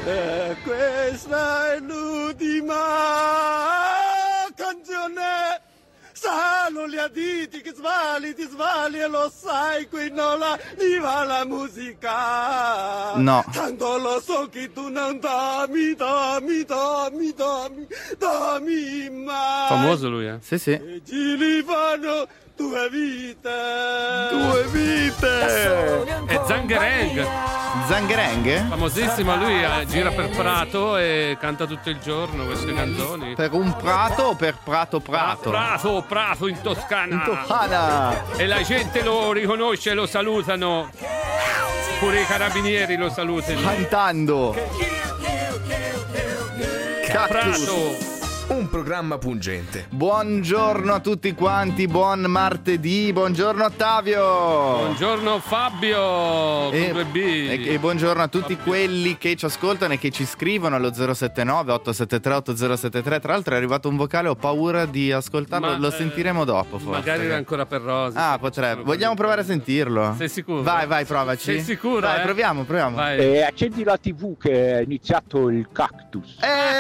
Questa è l'ultima canzone. Sanno gli additi che ti svali e lo sai, qui non la viva la musica. No. Tanto lo so che tu non dammi mai. Famoso lui, eh? Sì. E ci li fanno due vite. È Zangereng, famosissimo, lui gira per Prato e canta tutto il giorno queste canzoni. Per un prato o per Prato? Prato in Toscana. In Toscana. E la gente lo riconosce e lo salutano. Pure i carabinieri lo salutano. Cantando. Prato. Un programma pungente. Buongiorno a tutti quanti, buon martedì, buongiorno Ottavio. Buongiorno Fabio con 2B. E buongiorno a tutti quelli che ci ascoltano e che ci scrivono allo 079 873 8073. Tra l'altro è arrivato un vocale, ho paura di ascoltarlo, lo sentiremo dopo forse. Magari era ancora per Rosa. Ah, potrebbe. Vogliamo provare a sentirlo? Sei sicuro? Vai, provaci. Sei sicuro? Dai, proviamo. Vai. Accendi la TV che è iniziato il cactus.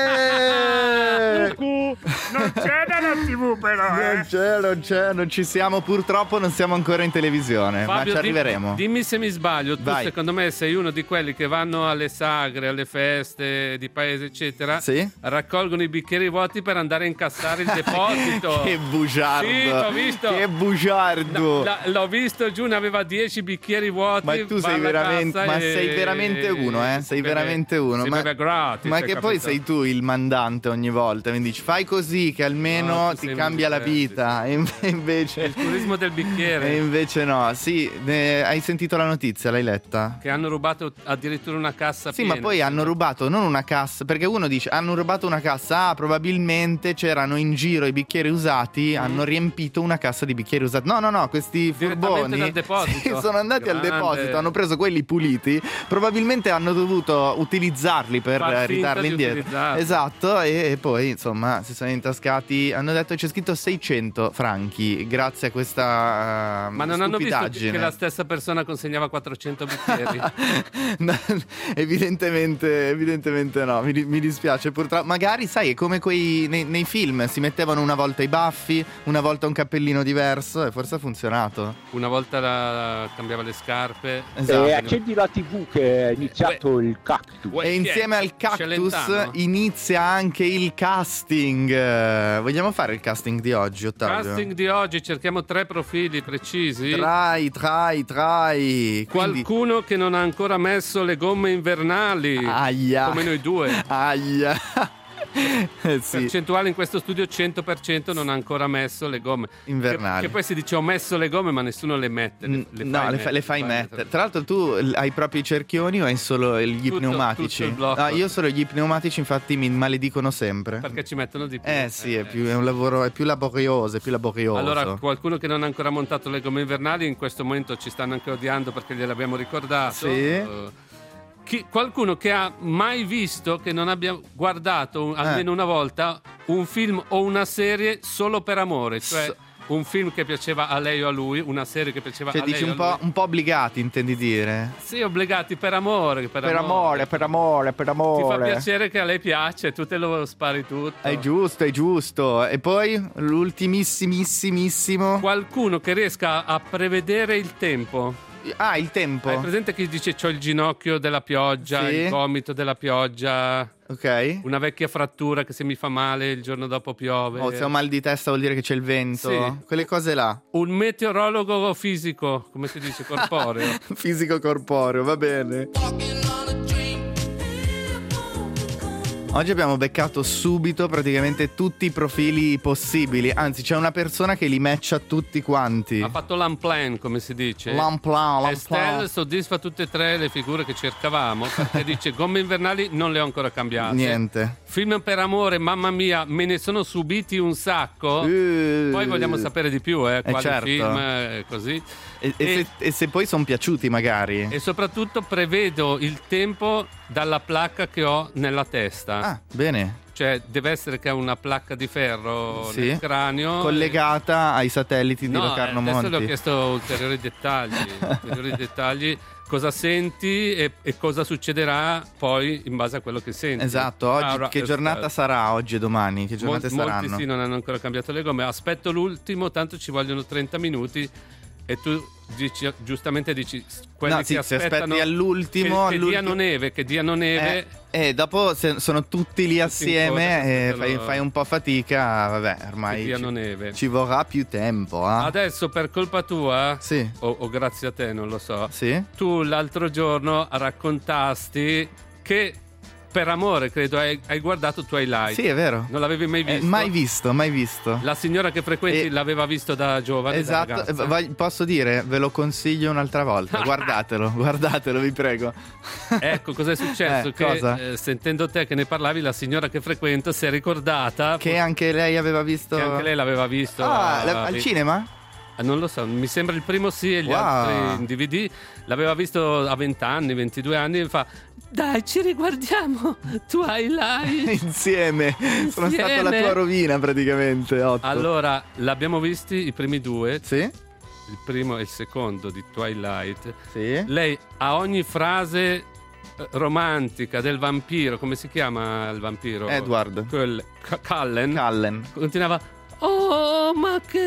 Non c'è nella TV però. Non ci siamo, purtroppo non siamo ancora in televisione. Fabio, ma ci arriveremo. Dimmi se mi sbaglio. Tu Vai. secondo me sei uno di quelli che vanno alle sagre, alle feste di paese eccetera. Sì? Raccolgono i bicchieri vuoti per andare a incassare il deposito. Che bugiardo. Sì, t'ho visto. Che bugiardo. L'ho visto, giù ne aveva 10 bicchieri vuoti. Ma tu sei veramente, sei veramente uno, eh? Sei veramente uno. Si beve gratis, ma che poi sei tu il mandante ogni volta. Mi dici fai così che almeno No, ti cambia la vita. E invece il turismo del bicchiere. E invece no. Sì, hai sentito la notizia? L'hai letta? Che hanno rubato addirittura una cassa Sì, piena. ma poi hanno rubato non una cassa, perché uno dice hanno rubato una cassa, probabilmente c'erano in giro i bicchieri usati, hanno riempito una cassa di bicchieri usati. No, questi furboni dal deposito. sono andati al deposito, hanno preso quelli puliti, probabilmente hanno dovuto utilizzarli per ridarli indietro. Esatto, e poi insomma si sono intascati, hanno detto c'è scritto 600 franchi grazie a questa ma non hanno visto che la stessa persona consegnava 400 bicchieri? No, evidentemente no, mi dispiace purtroppo. Magari sai, è come quei nei film, si mettevano una volta i baffi, una volta un cappellino diverso e forse ha funzionato. Una volta cambiava le scarpe. Esatto. Accendi la TV che è iniziato il cactus. E insieme al cactus Celentano. inizia anche il casting. Vogliamo fare il casting di oggi, Ottavio? Casting di oggi, cerchiamo 3 profili precisi. Trai. Qualcuno che non ha ancora messo le gomme invernali. Aia. Come noi due. Aia. Sì. Percentuale in questo studio 100% non ha ancora messo le gomme invernali. Che poi si dice ho messo le gomme ma nessuno le mette. Le fai mettere. Tra l'altro tu hai proprio i cerchioni o hai solo gli pneumatici? Tutto io solo gli pneumatici, infatti mi maledicono sempre. Perché ci mettono di più. Sì, è un lavoro, è più laborioso, Allora, qualcuno che non ha ancora montato le gomme invernali in questo momento ci stanno anche odiando perché gliel'abbiamo ricordato. Sì. Qualcuno che ha mai visto, che non abbia guardato almeno una volta un film o una serie solo per amore, cioè un film che piaceva a lei o a lui, una serie che piaceva a lei dici o a lui. un po' obbligati, intendi dire? Sì, obbligati per amore. Per amore. Ti fa piacere che a lei piace, tu te lo spari tutto. È giusto. E poi l'ultimissimissimo. Qualcuno che riesca a prevedere il tempo. Il tempo. Hai presente chi dice c'ho il ginocchio della pioggia, Sì. il gomito della pioggia, Ok. una vecchia frattura che se mi fa male il giorno dopo piove. Se ho mal di testa vuol dire che c'è il vento. Sì. Quelle cose là. Un meteorologo fisico, come si dice, corporeo. Fisico corporeo, va bene. Oggi abbiamo beccato subito praticamente tutti i profili possibili. Anzi, c'è una persona che li matcha tutti quanti. Ha fatto l'unplan, come si dice. L'unplan. Estelle soddisfa tutte e 3 le figure che cercavamo, perché dice gomme invernali non le ho ancora cambiate. Niente. Film per amore, mamma mia, me ne sono subiti un sacco. Poi vogliamo sapere di più, quali certo. film, così. E se poi sono piaciuti magari. E soprattutto prevedo il tempo dalla placca che ho nella testa. Ah, bene. Cioè deve essere che ha una placca di ferro nel cranio collegata ai satelliti di Locarno Monti. adesso le ho chiesto ulteriori dettagli cosa senti e cosa succederà poi in base a quello che senti. Esatto, oggi che giornata sarà oggi e domani? Che giornate saranno? Molti sì, non hanno ancora cambiato le gomme. Aspetto l'ultimo, tanto ci vogliono 30 minuti e tu giustamente dici quelli che aspettano, se aspetti all'ultimo che diano neve e dopo sono tutti lì assieme e fai un po' fatica, vabbè, ormai ci vorrà più tempo. Adesso per colpa tua, sì, o grazie a te, non lo so, sì, tu l'altro giorno raccontasti che per amore, credo, hai guardato Twilight. Sì, è vero. Non l'avevi mai visto? Mai visto. La signora che frequenti l'aveva visto da giovane. Esatto, posso dire, ve lo consiglio un'altra volta. Guardatelo, vi prego. Ecco, cos'è successo? Che sentendo te che ne parlavi, la signora che frequento si è ricordata che anche lei aveva visto. Che anche lei l'aveva visto al cinema? Non lo so, mi sembra il primo sì e gli altri in DVD. L'aveva visto a 20 anni, 22 anni e fa: dai, ci riguardiamo Twilight insieme. Sono stato la tua rovina praticamente. 8. Allora, l'abbiamo visti i primi due. Sì. Il primo e il secondo di Twilight. Sì. Lei a ogni frase romantica del vampiro, come si chiama il vampiro? Edward. Cullen. Continuava: oh, ma che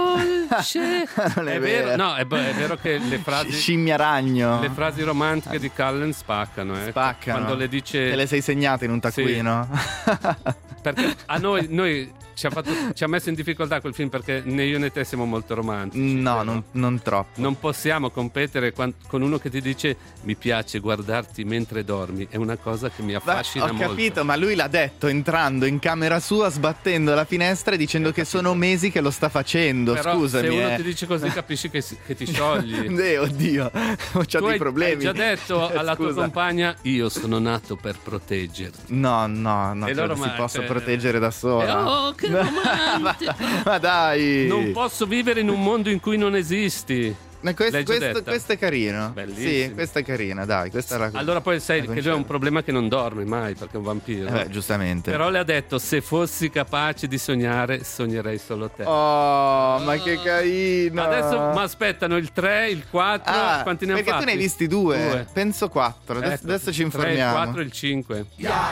dolce! Non è vero. No, è vero che le frasi scimmia ragno. Le frasi romantiche di Cullen spaccano. Spaccano. Quando le dice. Te le sei segnate in un taccuino. Sì. Perché a noi ci ha messo in difficoltà quel film, perché né io né te siamo molto romantici. No, non troppo. Non possiamo competere con uno che ti dice: mi piace guardarti mentre dormi. È una cosa che mi affascina molto. Ho capito, ma lui l'ha detto entrando in camera sua, sbattendo la finestra e dicendo che sono mesi che lo sta facendo. Però scusami. Se uno ti dice così, capisci che ti sciogli. Oddio, c'ho dei problemi. Hai già detto alla tua compagna: io sono nato per proteggerti. No, si posso proteggere da sola. Oh, che romantico. ma dai, non posso vivere in un mondo in cui non esisti. Questo è carino. Bellissimo. Sì, questa è carina, dai. Questa è la. Allora poi sai che lui ha un problema, che non dorme mai perché è un vampiro. Giustamente. Però le ha detto: se fossi capace di sognare, sognerei solo te. Oh, ma che carino. Adesso mi aspettano il 3, il 4. Quanti ne hai fatti? Perché tu ne hai visti 2. Penso 4. Adesso ci informiamo. 3, il 4 e il 5.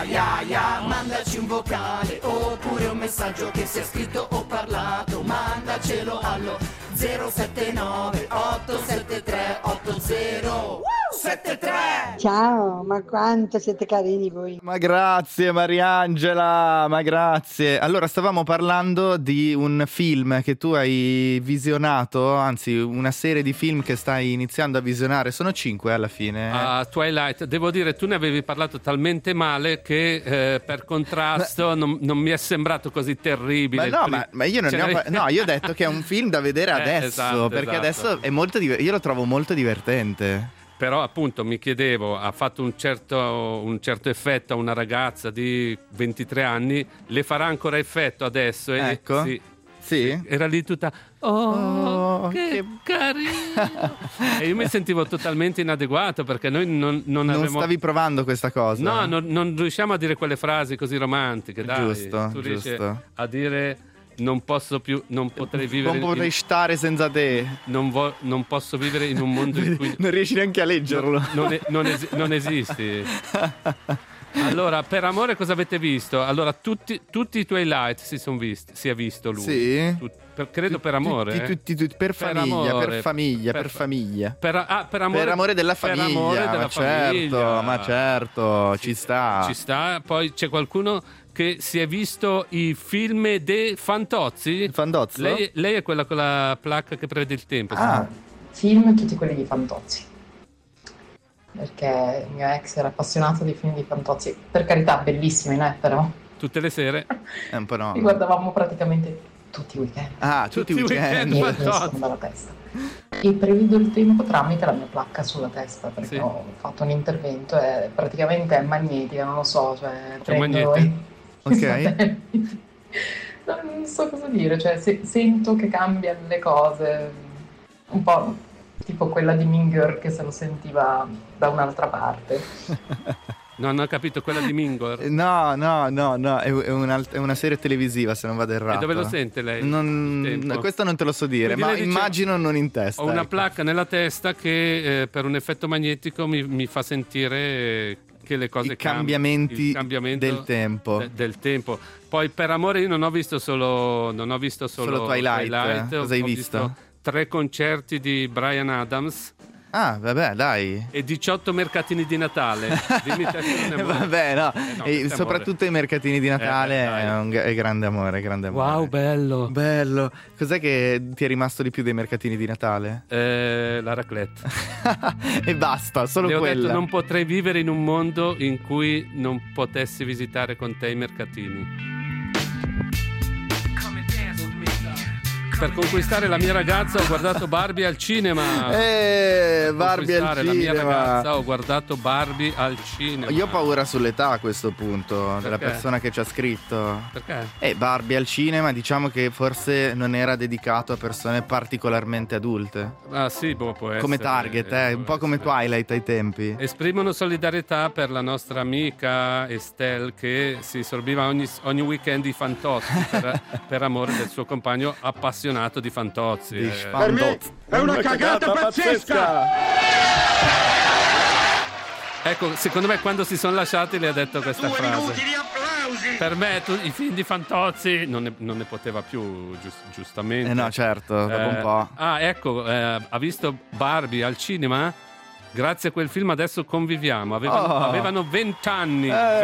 Mandaci un vocale oppure un messaggio che sia scritto o parlato. Mandacelo allo 079 873 8073. Ciao, ma quanto siete carini voi. Ma grazie Mariangela, ma grazie. Allora, stavamo parlando di un film che tu hai visionato, anzi una serie di film che stai iniziando a visionare. Sono 5 alla fine. Twilight, devo dire, tu ne avevi parlato talmente male che per contrasto non mi è sembrato così terribile. Ma io non io ho detto che è un film da vedere adesso, perché adesso è molto io lo trovo molto divertente. Però appunto mi chiedevo, ha fatto un certo effetto a una ragazza di 23 anni, le farà ancora effetto adesso? Ecco. Sì. Era lì tutta che carino. E io mi sentivo totalmente inadeguato, perché noi non stavi provando questa cosa. No, non riusciamo a dire quelle frasi così romantiche, dai. Giusto, tu riesci a dire: non posso più, non potrei vivere. Non potrei stare senza te. Non posso vivere in un mondo in cui non riesci neanche a leggerlo. Non esisti. Allora, per amore cosa avete visto? Allora, tutti i Twilight si è visto lui. Sì. Credo per amore. Tutti, per famiglia. Per amore della famiglia. Per amore della famiglia. Ma certo, ci sta. Ci sta. Poi c'è qualcuno che si è visto i film de Fantozzi. Fantozzi? Lei è quella con la placca che prevede il tempo. Film tutti quelli di Fantozzi. Perché il mio ex era appassionato dei film di Fantozzi. Per carità, bellissimi, però. Tutte le sere? Un po' no. Li guardavamo praticamente tutti i weekend. Tutti i weekend. Dalla testa. E prevedo il tempo tramite la mia placca sulla testa, perché ho fatto un intervento e praticamente è magnetica, non lo so, cioè prendo ok. Non so cosa dire, cioè sento che cambiano le cose, un po' tipo quella di Mean Girl che se lo sentiva da un'altra parte. Non ho capito, quella di Mingor? No, è una serie televisiva, se non vado errato. E dove lo sente lei? Questo non te lo so dire, quindi ma immagino non in testa. Ho una placca nella testa che per un effetto magnetico mi fa sentire che le cose cambiamento del tempo. Del tempo. Poi per amore io non ho visto solo Twilight. Cosa hai visto? 3 concerti di Bryan Adams. Ah, vabbè, dai. E 18 mercatini di Natale. Dimmi te se non è vabbè, no. E soprattutto i mercatini di Natale è grande amore, Wow, bello. Cos'è che ti è rimasto di più dei mercatini di Natale? La raclette. E basta, solo quella. Ho detto, non potrei vivere in un mondo in cui non potessi visitare con te i mercatini. Per conquistare la mia ragazza ho guardato Barbie al cinema. Barbie al cinema. La mia ragazza ho guardato Barbie al cinema. Io ho paura sull'età a questo punto. Perché? Della persona che ci ha scritto. Perché? Barbie al cinema, diciamo che forse non era dedicato a persone particolarmente adulte. Ah sì, può essere. Come target, un po' come Twilight ai tempi. Esprimono solidarietà per la nostra amica Estelle che si sorbiva ogni weekend di Fantozzi per amore del suo compagno appassionato di Fantozzi. Per me è una cagata pazzesca! Ecco, secondo me quando si sono lasciati le ha detto questa frase. Di applausi! Per me i film di Fantozzi non ne poteva più, giustamente. No, certo, dopo un po'. Ah, ecco, ha visto Barbie al cinema? Grazie a quel film adesso conviviamo. Avevano 20 anni.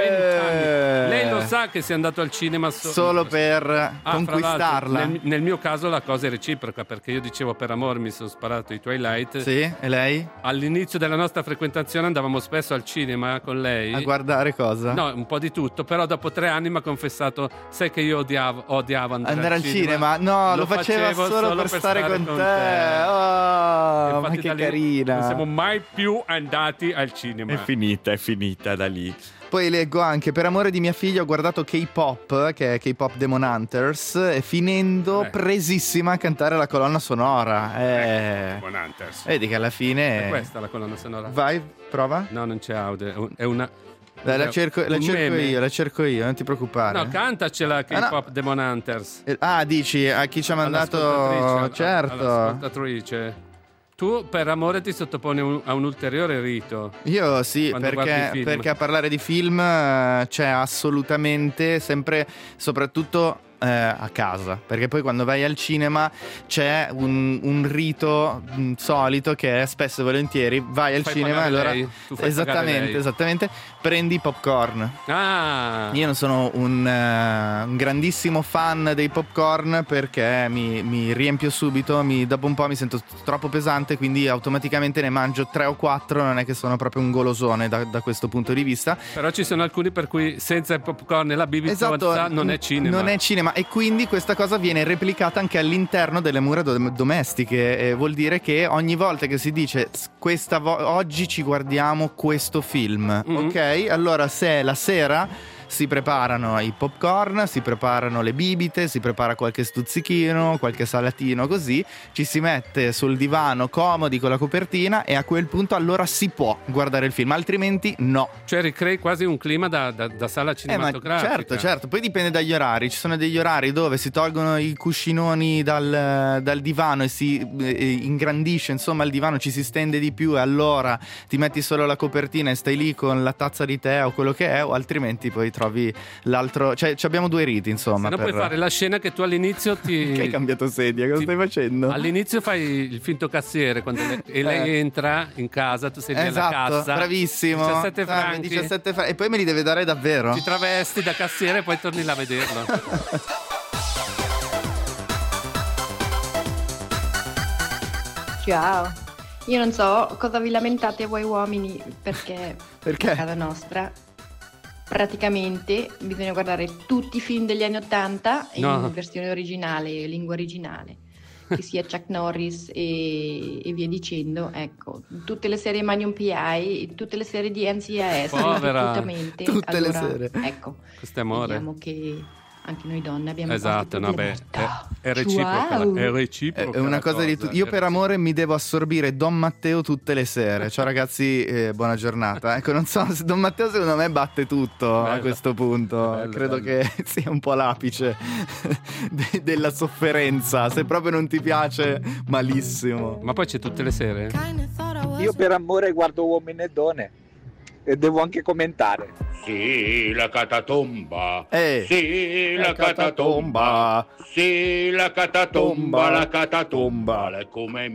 Lei lo sa che sei andato al cinema solo per conquistarla. Nel mio caso la cosa è reciproca, perché io dicevo per amore mi sono sparato i Twilight. Sì, e lei? All'inizio della nostra frequentazione andavamo spesso al cinema con lei. A guardare cosa? No, un po' di tutto, però dopo 3 anni mi ha confessato, sai che io odiavo andare al cinema. No, lo faceva solo per stare con te. Oh, ma che carina. Non siamo mai più andati al cinema. È finita da lì. Poi leggo anche: per amore di mia figlia ho guardato K-pop, che è K-pop Demon Hunters, e finendo presissima a cantare la colonna sonora. Demon Hunters. Vedi che alla fine è questa la colonna sonora. Vai, prova. No, non c'è audio, è una... La cerco io, non ti preoccupare. No, cantacela K-pop Demon Hunters. Dici a chi ci ha mandato? Certo. All'ascoltatrice. Tu per amore ti sottoponi a un ulteriore rito. Io sì, perché a parlare di film c'è assolutamente sempre, soprattutto a casa, perché poi quando vai al cinema c'è un rito solito che è spesso e volentieri vai al cinema e allora esattamente prendi i popcorn. Io non sono un grandissimo fan dei popcorn perché mi riempio subito, dopo un po' mi sento troppo pesante, quindi automaticamente ne mangio 3 o 4. Non è che sono proprio un golosone da questo punto di vista, però ci sono alcuni per cui senza il popcorn e la bibita non è cinema. E quindi questa cosa viene replicata anche all'interno delle mura domestiche. Vuol dire che ogni volta che si dice oggi ci guardiamo questo film, ok? Allora se è la sera si preparano i popcorn, si preparano le bibite, si prepara qualche stuzzichino, qualche salatino, così ci si mette sul divano comodi con la copertina e a quel punto allora si può guardare il film, altrimenti no. Cioè ricrei quasi un clima da sala cinematografica. Certo, poi dipende dagli orari. Ci sono degli orari dove si tolgono i cuscinoni dal divano e si ingrandisce, insomma il divano ci si stende di più e allora ti metti solo la copertina e stai lì con la tazza di tè o quello che è, o altrimenti poi trovi l'altro, cioè abbiamo 2 riti insomma. Se no puoi fare la scena che tu all'inizio che hai cambiato sedia, cosa stai facendo? All'inizio fai il finto cassiere lei entra in casa, tu sei lì alla cassa, bravissimo, 17 franchi e poi me li deve dare davvero, ti travesti da cassiere e poi torni là a vederlo. Ciao, io non so cosa vi lamentate voi uomini perché a casa nostra praticamente bisogna guardare tutti i film degli anni 80 in versione originale, lingua originale, che sia Chuck Norris e via dicendo. Ecco, tutte le serie Magnum P.I., tutte le serie di NCIS, povera, tutte le serie. Ecco, questo amore. vediamo che anche noi donne abbiamo esatto, no, beh, è reciproca, wow. È reciproca. È una cosa di io per amore mi devo assorbire Don Matteo tutte le sere. Ciao ragazzi, buona giornata. Ecco, non so, Don Matteo secondo me batte tutto bello. A questo punto. Bello, credo che sia un po' l'apice della sofferenza. Se proprio non ti piace, malissimo. Ma poi c'è tutte le sere? Io per amore guardo Uomini e Donne e devo anche commentare. Sì, la catatomba. Sì, la catatomba. Sì, la catatomba, la catatomba. Come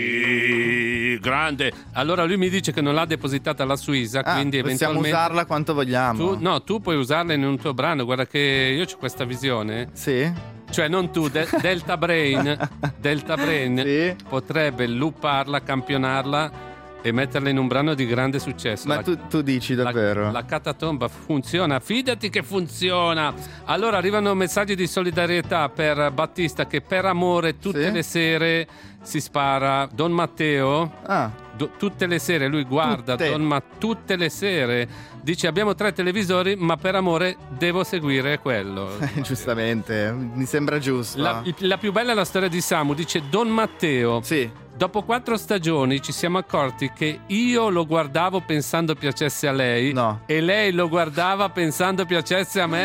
mi grande. Allora lui mi dice che non l'ha depositata la Suisa, quindi possiamo eventualmente usarla quanto vogliamo. Tu puoi usarla in un tuo brano. Guarda che io ho questa visione. Sì. Cioè non tu, Delta Brain sì. Potrebbe luparla, campionarla e metterla in un brano di grande successo. Ma tu dici davvero? La catatomba funziona, fidati che funziona. Allora arrivano messaggi di solidarietà per Battista che per amore tutte le sere si spara. Don Matteo tutte le sere lui guarda tutte le sere dice abbiamo 3 televisori ma per amore devo seguire quello. Giustamente, mi sembra giusto. La più bella è la storia di Samu, dice Don Matteo. Sì. Dopo 4 stagioni ci siamo accorti che io lo guardavo pensando piacesse a lei e lei lo guardava pensando piacesse a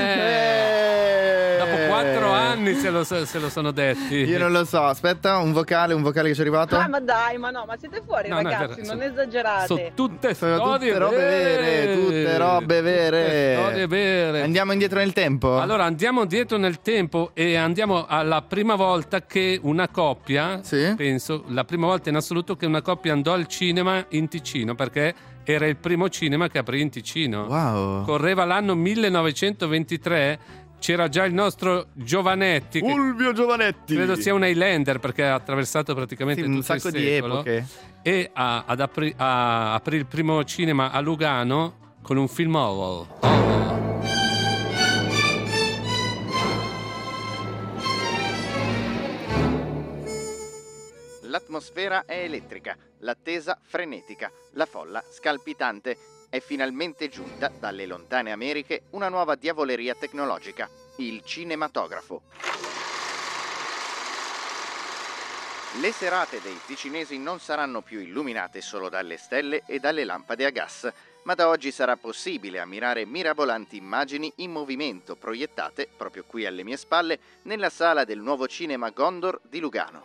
me. Dopo 4 anni se lo sono detti. Io non lo so, aspetta, un vocale che ci è arrivato. Ma dai, ma siete fuori ragazzi, non esagerate. Sono tutte robe vere. Tutte robe vere. Storie vere. Andiamo indietro nel tempo? Allora andiamo indietro nel tempo e andiamo alla prima volta che una coppia, penso, la prima volta in assoluto che una coppia andò al cinema in Ticino, perché era il primo cinema che aprì in Ticino. Wow. Correva l'anno 1923. C'era già il nostro Giovanetti, Fulvio Giovanetti, credo sia un Highlander perché ha attraversato praticamente tutto un sacco il di epoche, e aprì il primo cinema a Lugano con un film horror. L'atmosfera è elettrica, l'attesa frenetica, la folla scalpitante. È finalmente giunta dalle lontane Americhe una nuova diavoleria tecnologica, il cinematografo. Le serate dei ticinesi non saranno più illuminate solo dalle stelle e dalle lampade a gas, ma da oggi sarà possibile ammirare mirabolanti immagini in movimento proiettate, proprio qui alle mie spalle, nella sala del nuovo cinema Gondor di Lugano.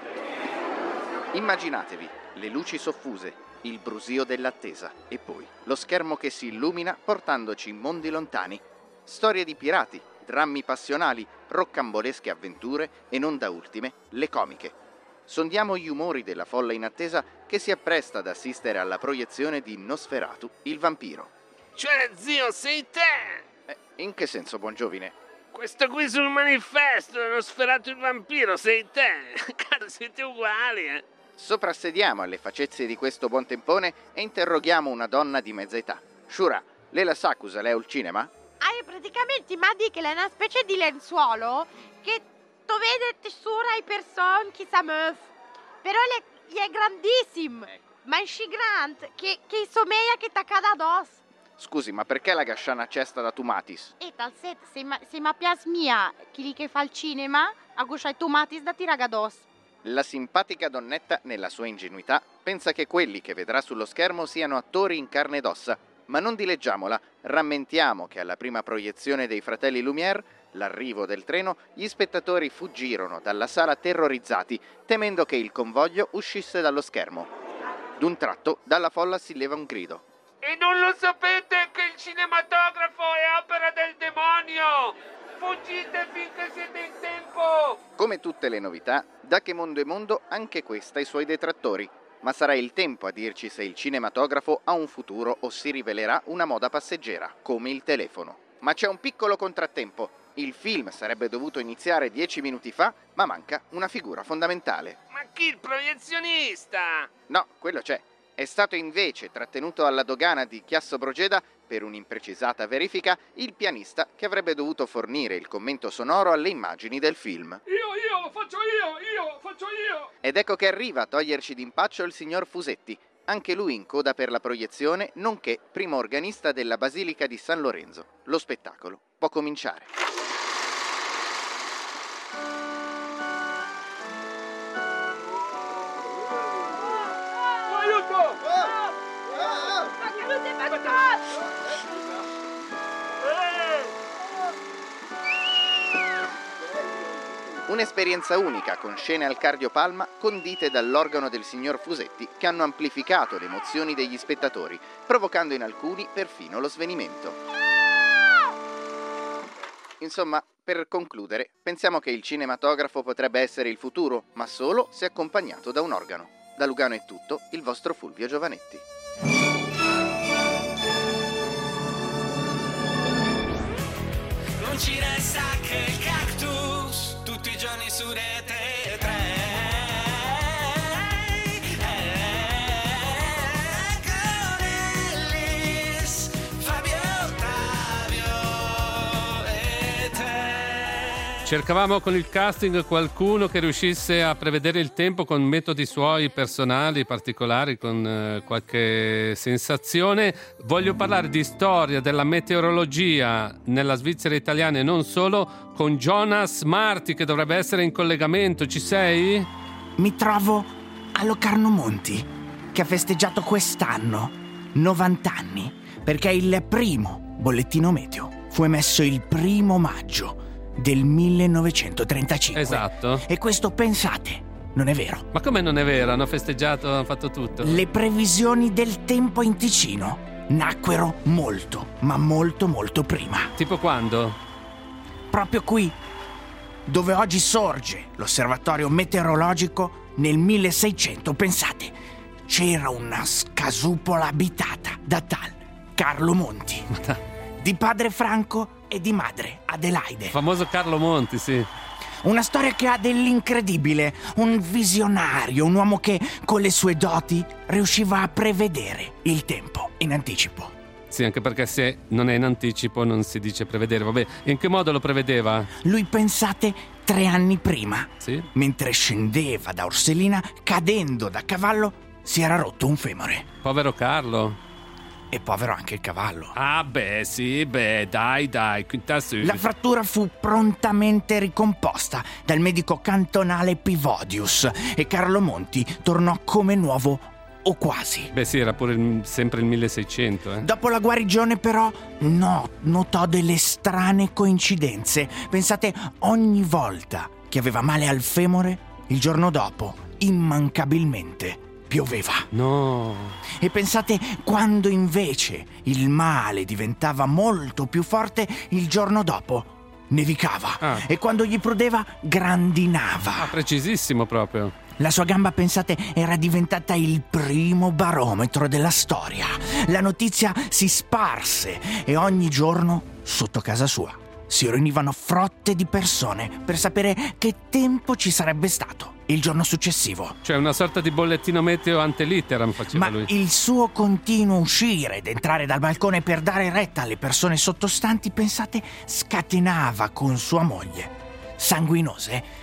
Immaginatevi le luci soffuse, il brusio dell'attesa e poi lo schermo che si illumina portandoci in mondi lontani. Storie di pirati, drammi passionali, roccambolesche avventure e non da ultime le comiche. Sondiamo gli umori della folla in attesa che si appresta ad assistere alla proiezione di Nosferatu, il vampiro. Cioè, zio, sei te! In che senso, buongiovine? Questo qui sul manifesto, Nosferatu il vampiro, sei te! Caro, siete uguali, Soprassediamo alle facezie di questo buon tempone e interroghiamo una donna di mezza età. Shura, lei la sa cosa lei al cinema? Praticamente ma di che è una specie di lenzuolo che tu vedi sura i person che sa meuf. Però è grandissimo, ma è gigante che somiglia che t'accada addosso. Scusi, ma perché la gasciana cesta da tomatis? E tal set, se ma piace mia chi lì che fa il cinema, a guscia i tomatis da tiraga addosso. La simpatica donnetta, nella sua ingenuità, pensa che quelli che vedrà sullo schermo siano attori in carne ed ossa, ma non dileggiamola, rammentiamo che alla prima proiezione dei fratelli Lumière, l'arrivo del treno, gli spettatori fuggirono dalla sala terrorizzati, temendo che il convoglio uscisse dallo schermo. D'un tratto, dalla folla si leva un grido. E non lo sapete che il cinematografo è opera del demonio? Fuggite finché siete in tempo! Come tutte le novità, da che mondo è mondo, anche questa ha i suoi detrattori. Ma sarà il tempo a dirci se il cinematografo ha un futuro o si rivelerà una moda passeggera, come il telefono. Ma c'è un piccolo contrattempo. Il film sarebbe dovuto iniziare 10 minuti fa, ma manca una figura fondamentale. Ma chi, il proiezionista? No, quello c'è. È stato invece trattenuto alla dogana di Chiasso Brogeda per un'imprecisata verifica il pianista che avrebbe dovuto fornire il commento sonoro alle immagini del film. Io, faccio io! Ed ecco che arriva a toglierci d'impaccio il signor Fusetti, anche lui in coda per la proiezione, nonché primo organista della Basilica di San Lorenzo. Lo spettacolo può cominciare. Un'esperienza unica con scene al cardiopalma condite dall'organo del signor Fusetti che hanno amplificato le emozioni degli spettatori, provocando in alcuni perfino lo svenimento. Insomma, per concludere, pensiamo che il cinematografo potrebbe essere il futuro, ma solo se accompagnato da un organo. Da Lugano è tutto, il vostro Fulvio Giovanetti. Non ci resta che il cactus, tutti i giorni su Rete 3. Con Ellis, Fabio, Ottavio e te. Cercavamo con il casting qualcuno che riuscisse a prevedere il tempo con metodi suoi personali, particolari, con qualche sensazione. Voglio parlare di storia della meteorologia nella Svizzera italiana e non solo, con Jonas Marti che dovrebbe essere in collegamento. Ci sei? Mi trovo a Locarno Monti, che ha festeggiato quest'anno 90 anni, perché il primo bollettino meteo fu emesso il 1° maggio del 1935. Esatto. E questo, pensate, non è vero. Ma come non è vero? Hanno festeggiato, hanno fatto tutto. Le previsioni del tempo in Ticino nacquero molto, ma molto molto prima. Tipo quando? Proprio qui, dove oggi sorge l'osservatorio meteorologico, nel 1600, pensate, c'era una scasupola abitata da tal Carlo Monti, di padre Franco e di madre Adelaide. Il famoso Carlo Monti, sì. Una storia che ha dell'incredibile, un visionario, un uomo che con le sue doti riusciva a prevedere il tempo in anticipo. Sì, anche perché se non è in anticipo non si dice prevedere. Vabbè, in che modo lo prevedeva? Lui, pensate, 3 anni prima, sì, mentre scendeva da Orselina, cadendo da cavallo, si era rotto un femore. Povero Carlo. E povero anche il cavallo. Ah beh, sì, dai, quinta su. La frattura fu prontamente ricomposta dal medico cantonale Pivodius e Carlo Monti tornò come nuovo o quasi. Beh sì, era pure sempre il 1600. Dopo la guarigione però notò delle strane coincidenze. Pensate, ogni volta che aveva male al femore, il giorno dopo, immancabilmente, pioveva. No. E pensate, quando invece il male diventava molto più forte, il giorno dopo nevicava. E quando gli prudeva, grandinava. Ah, precisissimo proprio. La sua gamba, pensate, era diventata il primo barometro della storia. La notizia si sparse e ogni giorno, sotto casa sua, si riunivano frotte di persone per sapere che tempo ci sarebbe stato il giorno successivo. Cioè una sorta di bollettino meteo ante litteram faceva lui. Ma il suo continuo uscire ed entrare dal balcone per dare retta alle persone sottostanti, pensate, scatenava con sua moglie sanguinose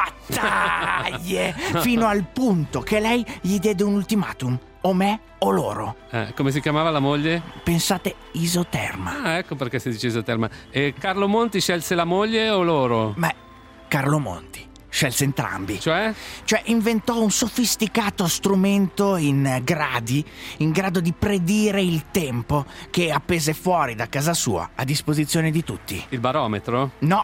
battaglie fino al punto che lei gli diede un ultimatum: o me o loro. Come si chiamava la moglie? Pensate, Isoterma. Ah, ecco perché si dice Isoterma. E Carlo Monti scelse la moglie o loro? Beh, Carlo Monti scelse entrambi. Cioè inventò un sofisticato strumento in grado di predire il tempo, che appese fuori da casa sua a disposizione di tutti. Il barometro? No.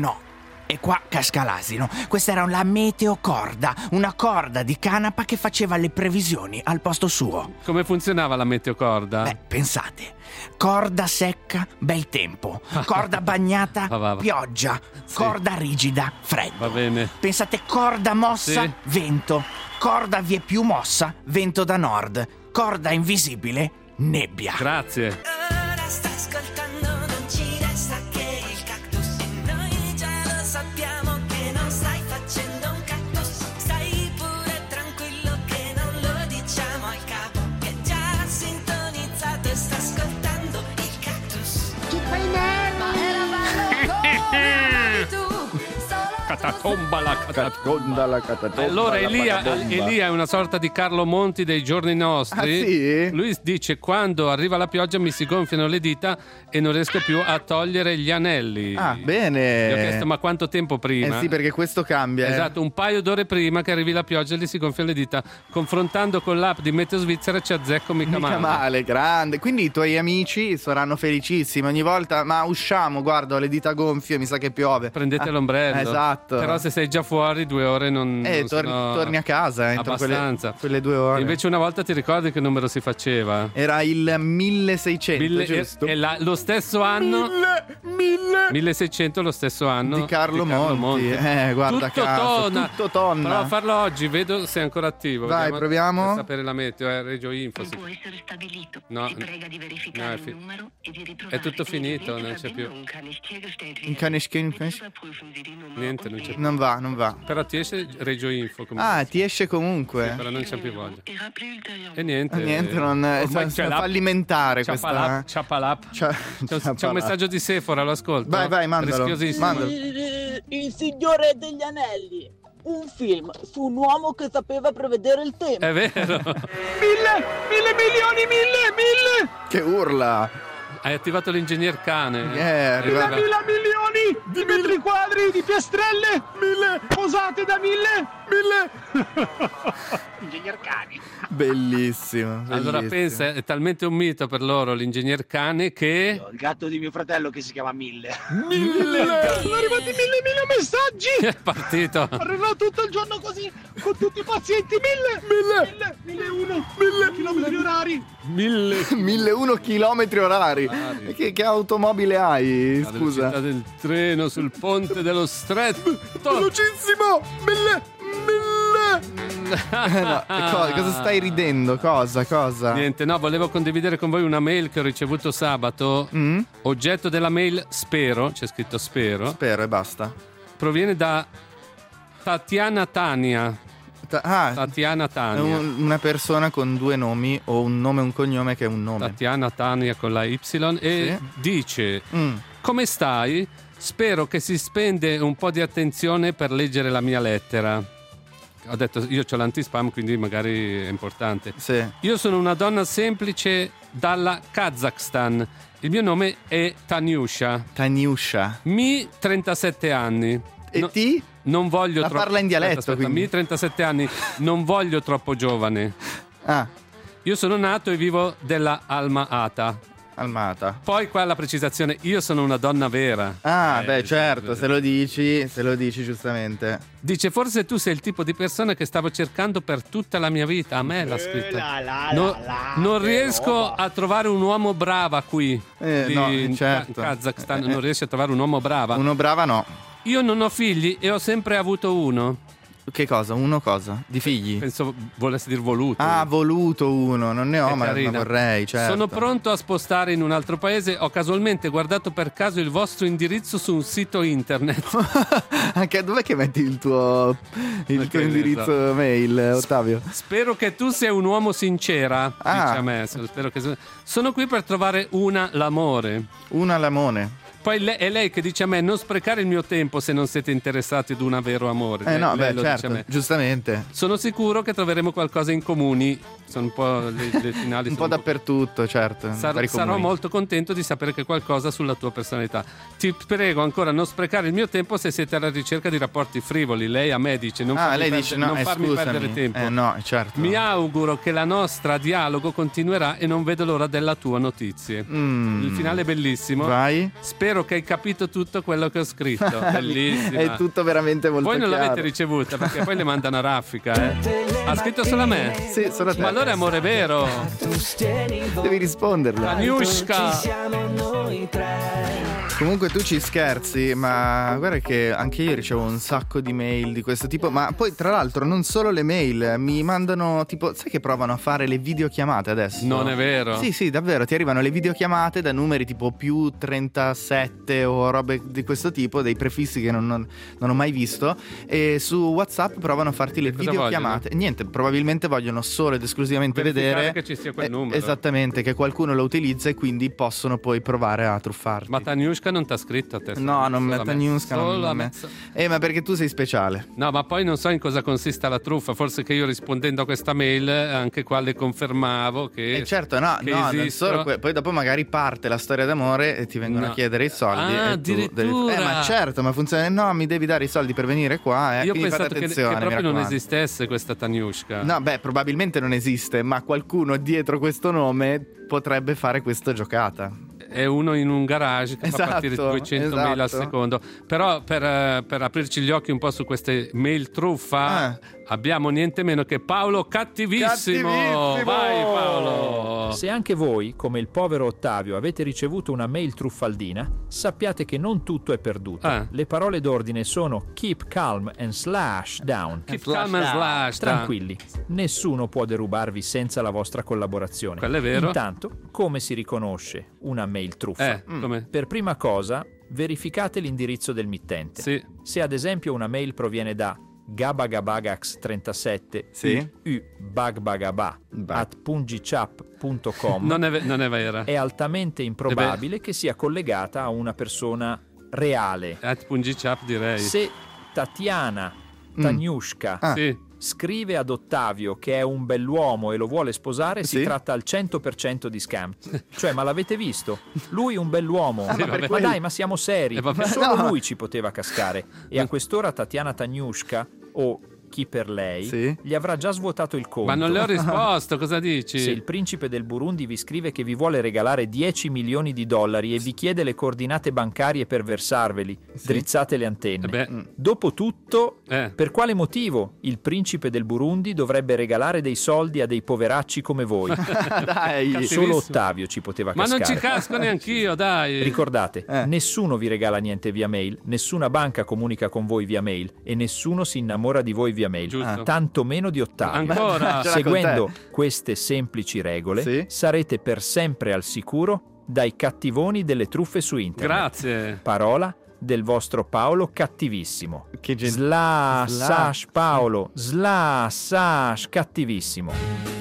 E qua casca l'asino. Questa era la meteocorda, una corda di canapa che faceva le previsioni al posto suo. Come funzionava la meteocorda? Beh, pensate, corda secca, bel tempo, corda bagnata, pioggia, sì, corda rigida, freddo. Va bene. Pensate, corda mossa, sì, vento, corda vieppiù mossa, vento da nord, corda invisibile, nebbia. Grazie. Ora stai ascoltando, non ci resta che il cactus. Noi già lo sappiamo che non stai facendo un cactus. Stai pure tranquillo che non lo diciamo al capo, che già sintonizzato e sta ascoltando il cactus. Chi fai nervi? Ma era bello come tu. catatomba, la catatomba. Allora Elia è una sorta di Carlo Monti dei giorni nostri. Sì? Lui dice: quando arriva la pioggia mi si gonfiano le dita e non riesco più a togliere gli anelli. Bene. Gli ho chiesto: ma quanto tempo prima? Sì, perché questo cambia. Esatto, un paio d'ore prima che arrivi la pioggia gli si gonfiano le dita. Confrontando con l'app di Meteo Svizzera ci azzecco mica male. Grande. Quindi i tuoi amici saranno felicissimi ogni volta. Ma usciamo, guarda, ho le dita gonfie, mi sa che piove. Prendete l'ombrello. Esatto. Però se sei già fuori 2 ore non torni a casa entro abbastanza. quelle 2 ore. Invece una volta ti ricordi che numero si faceva? Era il 1600, giusto? Lo stesso anno 1600, lo stesso anno di Carlo Monti. Guarda tutto tonna. Però a farlo oggi, vedo se è ancora attivo. Vai, proviamo. Per sapere la meteo, Regio Info. Può essere stabilito. No, Si prega di verificare il numero e di riprovare. è tutto finito, non c'è più. Niente, non c'è più. Non va. Però ti esce Regio Info comunque. Ti esce comunque. Sì, però non c'è più voglia. E niente. Non fallimentare questa. Ciapalap. C'è un messaggio di Sephora, lo ascolto. Vai, mandalo. Il Signore degli Anelli. Un film su un uomo che sapeva prevedere il tempo. È vero. 1.000 milioni, 1.000. Che urla. Hai attivato l'ingegner cane. 1.000 milioni di metri quadri di piastrelle. 1.000 posate da 1.000. Ingegner cane. Bellissimo. Allora pensa, è talmente un mito per loro l'ingegner cane che il gatto di mio fratello che si chiama 1000. Sono arrivati 1.000 messaggi. È partito. Arriva tutto il giorno così con tutti i pazienti. 1.001 chilometri orari. 1.001 chilometri orari. Che automobile hai? La Scusa. velocità del treno sul ponte dello stretto. Velocissimo. 1.000. No, cosa stai ridendo? Cosa? Niente, no, volevo condividere con voi una mail che ho ricevuto sabato. Oggetto della mail spero, c'è scritto spero e basta. Proviene da Tatiana Tania. Tatiana Tania. Una persona con 2 nomi o un nome e un cognome che è un nome. Tatiana Tania con la Y e dice: come stai? Spero che si spende un po' di attenzione per leggere la mia lettera. Ho detto, io c'ho l'antispam, quindi magari è importante. Sì. Io sono una donna semplice dalla Kazakhstan. Il mio nome è Taniusha. Mi 37 anni. E ti? Non voglio troppo. Parla in dialetto, quindi. Mi 37 anni. Non voglio troppo giovane. Io sono nato e vivo della Alma Ata. Poi qua la precisazione: io sono una donna vera. Certo, se lo dici giustamente. Dice: forse tu sei il tipo di persona che stavo cercando per tutta la mia vita. A me l'ha scritto. Non riesco a trovare un uomo brava qui. No, certo. Kazakhstan non riesci a trovare un uomo brava. Uno brava no. Io non ho figli e ho sempre avuto uno. Che cosa? Uno cosa? Di figli? Penso volessi dire voluto. Voluto uno, non ne ho, ma vorrei, certo. Sono pronto a spostare in un altro paese. Ho casualmente guardato per caso il vostro indirizzo su un sito internet. Anche dov'è che metti il tuo indirizzo mail, Ottavio? Spero che tu sia un uomo sincera, dice a me. Spero che sono qui per trovare l'amore. Poi è lei che dice a me: non sprecare il mio tempo se non siete interessati ad un vero amore. Certo, giustamente. Sono sicuro che troveremo qualcosa in comuni. Sono un po' le finali. Un po' dappertutto, certo. Sarò molto contento di sapere che qualcosa sulla tua personalità. Ti prego ancora, non sprecare il mio tempo se siete alla ricerca di rapporti frivoli. Lei a me dice: non farmi perdere tempo. No, certo. Mi auguro che la nostra dialogo continuerà e non vedo l'ora della tua notizie. Il finale è bellissimo. Vai. Spero che hai capito tutto quello che ho scritto. Bellissimo. È tutto veramente molto Voi non chiaro. l'avete ricevuta perché poi le mandano a raffica. Ha scritto solo a me? Sì, solo a te. Ma allora è amore vero. Devi risponderlo. Taniushka. Comunque tu ci scherzi, ma guarda che anche io ricevo un sacco di mail di questo tipo. Ma poi tra l'altro non solo le mail, mi mandano tipo, sai che provano a fare le videochiamate adesso? Non è vero? Sì, davvero, ti arrivano le videochiamate da numeri tipo più 37 o robe di questo tipo, dei prefissi che non ho mai visto, e su WhatsApp provano a farti le videochiamate. Vogliono? Niente, probabilmente vogliono solo ed esclusivamente vedere che ci sia quel numero. Esattamente, che qualcuno lo utilizza e quindi possono poi provare a truffarti. Ma Taniushka non t'ha scritto a te. No, non Taniushka non me. Ma perché tu sei speciale. No, ma poi non so in cosa consista la truffa. Forse che io rispondendo a questa mail anche qua le confermavo che certo, no, non solo poi dopo magari parte la storia d'amore e ti vengono a chiedere i soldi e addirittura. Ma certo, ma funziona. No, mi devi dare i soldi per venire qua. Io ho pensato che proprio non esistesse questa Taniushka. No, probabilmente non esiste, ma qualcuno dietro questo nome potrebbe fare questa giocata. È uno in un garage che fa partire 200 mail al secondo. Però per aprirci gli occhi un po' su queste mail truffa abbiamo niente meno che Paolo Cattivissimo. Vai Paolo. Se anche voi, come il povero Ottavio, avete ricevuto una mail truffaldina, sappiate che non tutto è perduto. Le parole d'ordine sono keep calm and slash down. Keep calm and slash down. Tranquilli, nessuno può derubarvi senza la vostra collaborazione. Quello è vero. Intanto, come si riconosce una mail truffa? Per prima cosa, verificate l'indirizzo del mittente. Sì. Se ad esempio una mail proviene da gabagabagax37 bagbagaba @pungichap.com non è vera. È altamente improbabile che sia collegata a una persona reale. @pungichap direi. Se Tatiana Taniushka scrive ad Ottavio che è un bell'uomo e lo vuole sposare, si tratta al 100% di scam. Cioè, ma l'avete visto? Lui un bell'uomo. Ma dai, ma siamo seri. Solo lui ci poteva cascare. E a quest'ora Tatiana Taniushka o chi per lei gli avrà già svuotato il conto. Ma non le ho risposto, cosa dici? Se il principe del Burundi vi scrive che vi vuole regalare $10 milioni e vi chiede le coordinate bancarie per versarveli, drizzate le antenne. Dopotutto, per quale motivo il principe del Burundi dovrebbe regalare dei soldi a dei poveracci come voi? Dai, solo Ottavio ci poteva cascare. Ma non ci casco neanch'io, dai. Ricordate, nessuno vi regala niente via mail, nessuna banca comunica con voi via mail e nessuno si innamora di voi via mail, tanto meno di Ottavio. Ancora. Seguendo queste semplici regole sarete per sempre al sicuro dai cattivoni delle truffe su internet. Grazie. Parola del vostro Paolo Cattivissimo. Slash Paolo slash cattivissimo.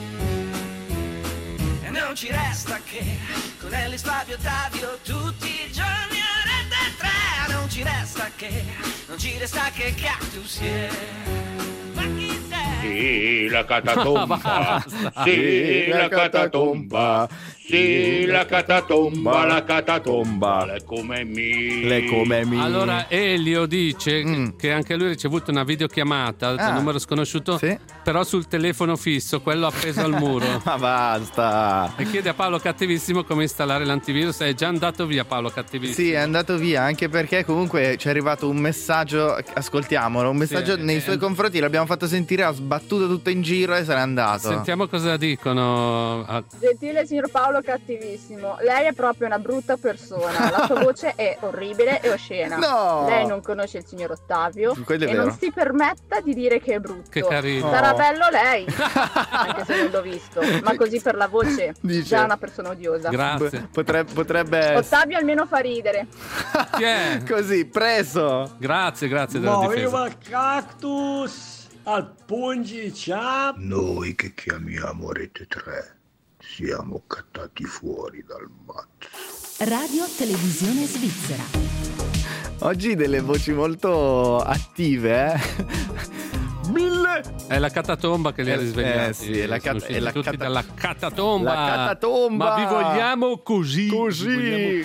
E non ci resta che con Ellis, Fabio, Ottavio tutti i giorni a Rete 3. Non ci resta che Cactus ma chi sei? Sì, la catatomba. Sì, la catatomba. Sì, la catatomba, le come mi. Allora Elio dice che anche lui ha ricevuto una videochiamata da numero sconosciuto, però sul telefono fisso, quello appeso al muro. Ma basta. E chiede a Paolo Cattivissimo come installare l'antivirus. È già andato via Paolo Cattivissimo. Sì, è andato via, anche perché comunque ci è arrivato un messaggio, ascoltiamolo, un messaggio nei suoi confronti, l'abbiamo fatto sentire, ha sbattuto tutto in giro e se n'è andato. Sentiamo cosa dicono. Gentile signor Paolo Cattivissimo, lei è proprio una brutta persona, la sua voce è orribile e oscena. No! Lei non conosce il signor Ottavio Quello è e vero. non si permetta di dire che è brutto. Che carino. Sarà bello lei, anche se non l'ho visto, ma così per la voce già una persona odiosa. Grazie. Potrebbe Ottavio almeno fa ridere. Chi è? Così, preso. Grazie della difesa. Cactus al Pungichap. Noi che chiamiamo Rete 3 siamo cattati fuori dal mazzo. Radio Televisione Svizzera. Oggi delle voci molto attive, Mille! È la catatomba che li ha risvegliati. Sì, è la tutti dalla catatomba. La catatomba. Ma vi vogliamo così. Così.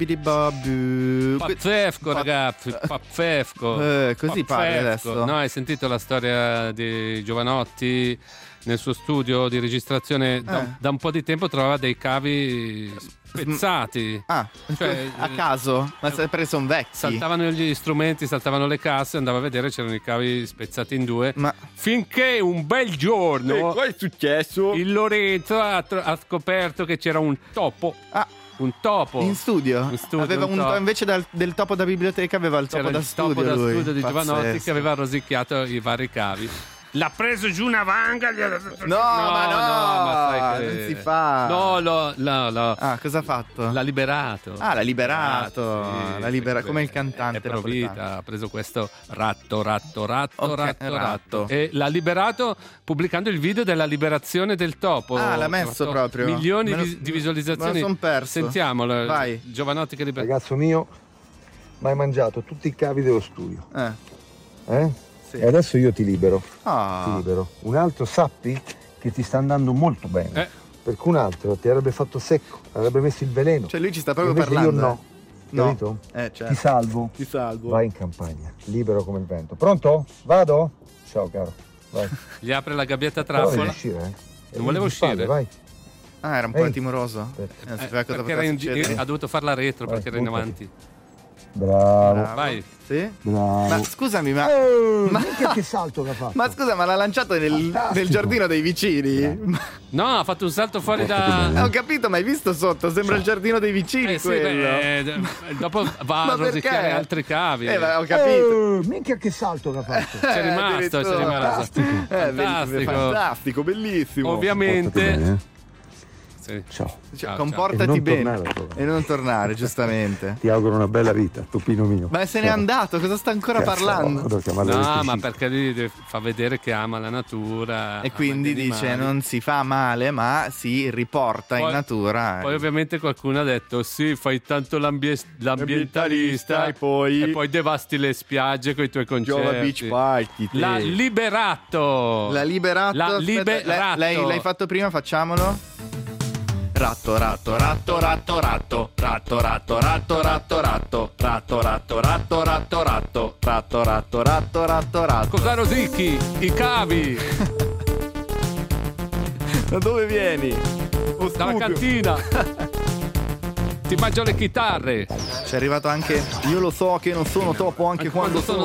Pazzesco, ragazzi. Pazzesco. Così parli adesso. No, hai sentito la storia di Giovanotti? Nel suo studio di registrazione da un po' di tempo trovava dei cavi spezzati. Cioè, a caso? Ma perché sono vecchi? Saltavano gli strumenti, saltavano le casse, andava a vedere, c'erano i cavi spezzati in due. Finché un bel giorno cosa è successo? Il Lorenzo ha scoperto che c'era un topo. Un topo in studio? Aveva invece del topo da biblioteca, aveva il topo da studio. Il topo da studio di Giovanotti che aveva rosicchiato i vari cavi. L'ha preso giù una vanga. No, ma sai che non si fa. No. Cosa ha fatto? L'ha liberato. L'ha liberato. Sì, come il cantante. È provvita. Ha preso questo ratto. E l'ha liberato pubblicando il video della liberazione del topo. L'ha messo proprio. Milioni di visualizzazioni. Me lo son perso. Sentiamolo. Vai. Giovanotti che libera. Ragazzo mio, ma hai mangiato tutti i cavi dello studio. Sì. E adesso io ti libero. Ah. Ti libero. Un altro sappi che ti sta andando molto bene. Perché un altro ti avrebbe fatto secco, avrebbe messo il veleno. Cioè lui ci sta proprio invece parlando. Io no. Capito? Certo. Ti salvo. Ti salvo. Vai in campagna, libero come il vento. Pronto? Vado? Ciao caro. Vai. Gli apre la gabbietta Però trappola. devi uscire, Non volevo uscire. Vai. Ah, era un po' timoroso. Non sapeva cosa perché potesse succedere. ha dovuto farla retro perché era in avanti. Bravo. Vai. Sì? Bravo. Ma scusami, ma che salto che ha fatto? Ma scusa, ma l'ha lanciato nel giardino dei vicini? No, ha fatto un salto fuori da... Ho capito, ma hai visto sotto? Sembra il giardino dei vicini quello. Dopo va Ma a rosicare perché? altri cavi. Ho capito. Minchia che salto che ha fatto. C'è rimasto. Fantastico, bellissimo. Ovviamente... Sì. Ciao. Comportati bene e non tornare, giustamente. Ti auguro una bella vita, Topino mio. Ma se n'è andato, cosa sta ancora parlando? No, ma perché lui fa vedere che ama la natura. E quindi dice non si fa male, ma si riporta in natura. Poi ovviamente qualcuno ha detto sì, fai tanto l'ambientalista e poi devasti le spiagge con i tuoi concerti. Giova Beach Party. L'ha liberato. L'hai fatto prima, facciamolo. Ratto, ratto, ratto, ratto, ratto, ratto, ratto, ratto, ratto, ratto, ratto, ratto, ratto, ratto, ratto, ratto, ratto, ratto, ratto, ratto. Cosa rosicchi? I cavi. Da dove vieni? Dalla cantina. Ti mangio le chitarre. C'è arrivato anche io lo so che non sono topo anche quando sono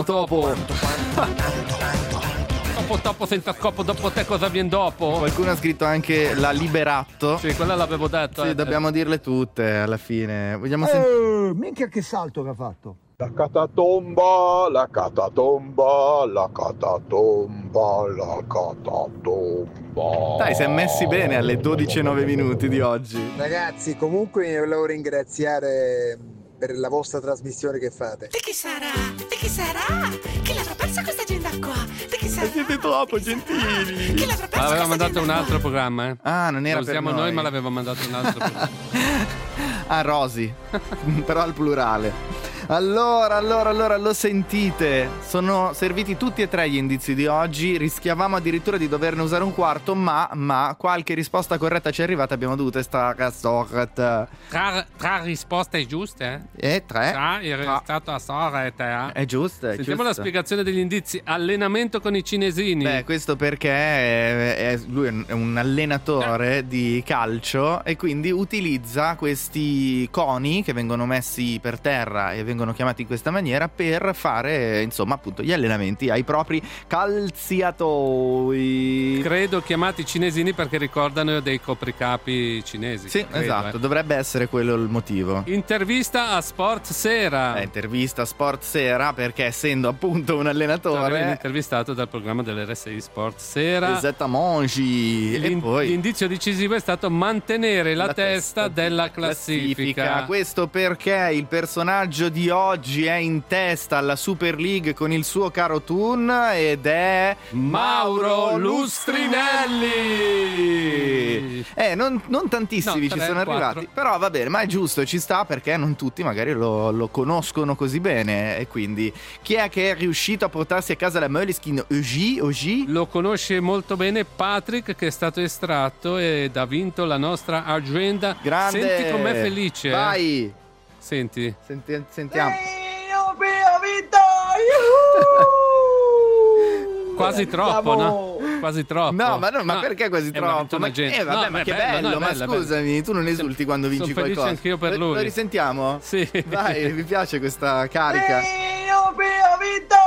topo. Topo senza scopo, dopo te cosa viene dopo? Qualcuno ha scritto anche la Liberato. Sì, quella l'avevo detto. Sì, dobbiamo dirle tutte alla fine. Vogliamo sentire. Minchia che salto che ha fatto. La catatomba, la catatomba, la catatomba, la catatomba. Dai, si è messi bene alle 12:09 minuti di oggi. Ragazzi, comunque vi volevo ringraziare per la vostra trasmissione che fate. Di chi sarà? Di chi sarà? Chi l'avrà persa questa agenda qua? Di chi sarà? Siete troppo gentili. Chi l'avrà persa? L'aveva mandato un altro programma, eh? Ah, non era Lo per siamo noi, ma l'aveva mandato un altro programma. Ah, Rosy. Però al plurale. Allora, lo sentite. Sono serviti tutti e tre gli indizi di oggi. Rischiavamo addirittura di doverne usare un quarto, ma qualche risposta corretta ci è arrivata. Abbiamo dovuto stare Tra risposte giuste? Tre. È stato a sorte, È giusto. Sentiamo la spiegazione degli indizi. Allenamento con i cinesini. Beh, questo perché lui è un allenatore di calcio e quindi utilizza questi coni che vengono messi per terra e vengono chiamati in questa maniera per fare, insomma, appunto gli allenamenti ai propri calciatori. Credo chiamati cinesini perché ricordano dei copricapi cinesi. Sì, credo, esatto, dovrebbe essere quello il motivo. Intervista a Sport Sera. Intervista a Sport Sera perché essendo appunto un allenatore viene intervistato dal programma dell'RSI Sport Sera. E poi l'indizio decisivo è stato mantenere la testa della classifica. Questo perché il personaggio di oggi è in testa alla Super League con il suo caro Thun ed è Mauro Lustrinelli. Non tantissimi ci sono arrivati, però va bene, ma è giusto, ci sta perché non tutti magari lo conoscono così bene. E quindi chi è che è riuscito a portarsi a casa la Moleskine oggi? Lo conosce molto bene Patrick, che è stato estratto ed ha vinto la nostra agenda. Grande. Senti com'è felice. Vai. Sentiamo. Io ho vinto! Quasi troppo, no? Quasi troppo. No, ma perché quasi troppo? Ma che bello, ma scusami, tu non esulti quando vinci qualcosa. Sono felice anch'io per lui. Lo risentiamo? Sì. Vai, mi piace questa carica. Io ho vinto!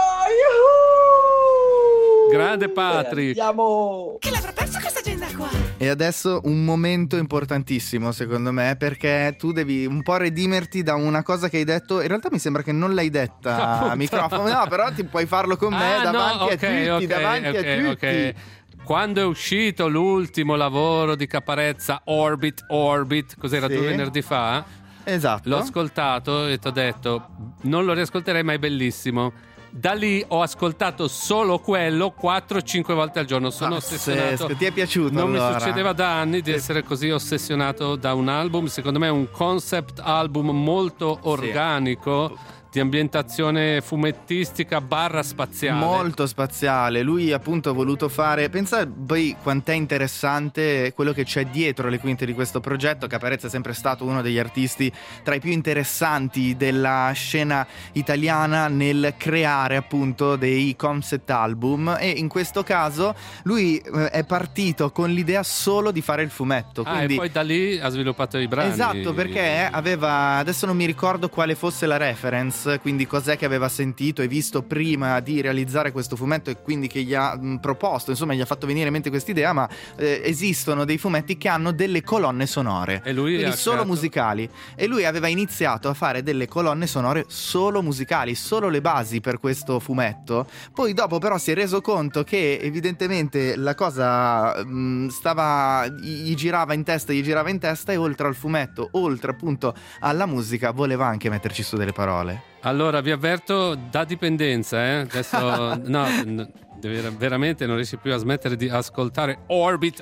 Grande Patrick. Chi l'avrà persa questa agenda qua? E adesso un momento importantissimo secondo me, perché tu devi un po' redimerti da una cosa che hai detto. In realtà mi sembra che non l'hai detta a microfono. No, però ti puoi farlo con me davanti a tutti. Ok. Quando è uscito l'ultimo lavoro di Caparezza, Orbit, cos'era, 2 venerdì fa? Esatto. L'ho ascoltato e ti ho detto non lo riascolterei, ma è bellissimo. Da lì ho ascoltato solo quello 4-5 volte al giorno. Sono ossessionato. Ti è piaciuto? Non allora mi succedeva da anni di essere così ossessionato da un album. Secondo me è un concept album molto organico. di ambientazione fumettistica / spaziale. Molto spaziale. Lui appunto ha voluto fare, pensa poi quant'è interessante quello che c'è dietro le quinte di questo progetto. Caparezza è sempre stato uno degli artisti tra i più interessanti della scena italiana nel creare appunto dei concept album, e in questo caso lui è partito con l'idea solo di fare il fumetto, quindi... e poi da lì ha sviluppato i brani. Esatto, perché aveva, adesso non mi ricordo quale fosse la reference, quindi cos'è che aveva sentito e visto prima di realizzare questo fumetto, e quindi che gli ha proposto, insomma gli ha fatto venire in mente quest'idea. Ma esistono dei fumetti che hanno delle colonne sonore, e lui quindi solo creato... musicali, e lui aveva iniziato a fare delle colonne sonore solo musicali, solo le basi per questo fumetto. Poi dopo però si è reso conto che evidentemente la cosa gli girava in testa, e oltre al fumetto, oltre appunto alla musica, voleva anche metterci su delle parole. Allora vi avverto, da dipendenza, adesso veramente non riesci più a smettere di ascoltare Orbit.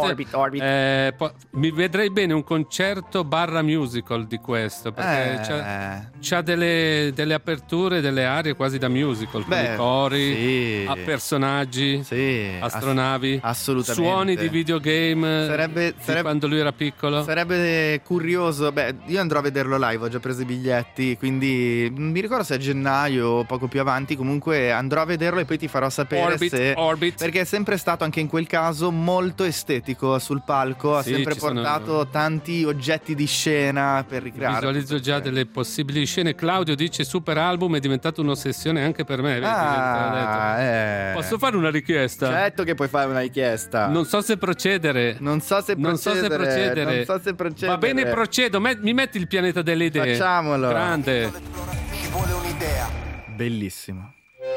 Mi vedrei bene un concerto / musical di questo, perché c'ha delle aperture, delle aree quasi da musical, con i cori, a personaggi, astronavi, assolutamente, suoni di videogame, sarebbe quando lui era piccolo. Sarebbe curioso. Io andrò a vederlo live, ho già preso i biglietti, quindi non mi ricordo se è gennaio o poco più avanti. Comunque andrò a vederlo e poi ti farò sapere Orbit. perché è sempre stato anche in quel caso molto estetico sul palco, ha sempre portato tanti oggetti di scena per ricreare. Visualizzo già delle possibili scene. Claudio dice super album, è diventato un'ossessione anche per me. Posso fare una richiesta? Certo che puoi fare una richiesta. Non so se procedere. Non so se procedere. Va bene, procedo. Mi metti il pianeta delle idee. Facciamolo. Grande. Ci vuole un'idea. Bellissimo.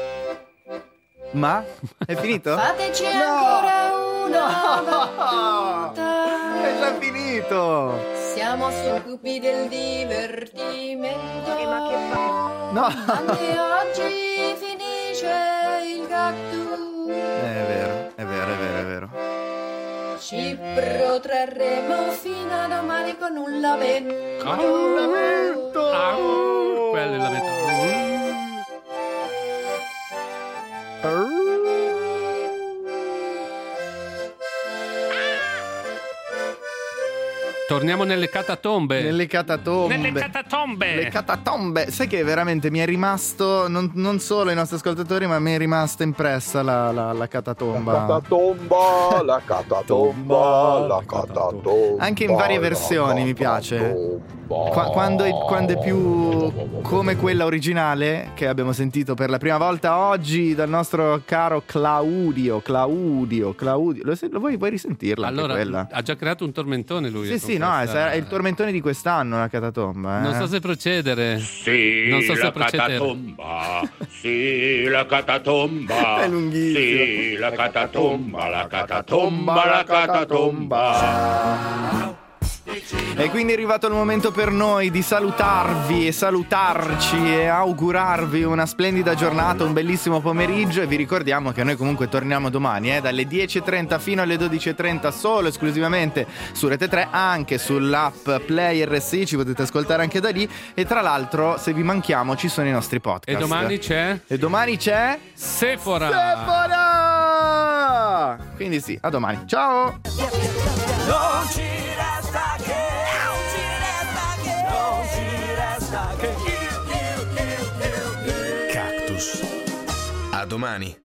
Ma? È finito? Fateci ancora una battuta. È già finito. Siamo succubi del divertimento. Ma che fa? No. Anche oggi finisce il cactus. È vero. Ci protrarremo fino a domani con un lamento. Quello è il lamento. Torniamo nelle catatombe. Le catatombe. Sai che veramente mi è rimasto, non solo ai nostri ascoltatori, ma mi è rimasta impressa la catatomba. La catatomba. Anche in varie versioni mi piace. Quando è più come quella originale che abbiamo sentito per la prima volta oggi dal nostro caro Claudio. Lo vuoi risentirla? Allora, quella? ha già creato un tormentone lui. Sì, no, è il tormentone di quest'anno, la catatomba. Non so se procedere. La catatomba. È lunghissimo. Sì, la catatomba. E quindi è arrivato il momento per noi di salutarvi e salutarci e augurarvi una splendida giornata, un bellissimo pomeriggio, e vi ricordiamo che noi comunque torniamo domani dalle 10.30 fino alle 12.30 solo esclusivamente su Rete 3, anche sull'app Play RSI, ci potete ascoltare anche da lì, e tra l'altro se vi manchiamo ci sono i nostri podcast. E domani c'è? Sephora! Quindi sì, a domani. Ciao! Non ci resta che Cactus. A domani.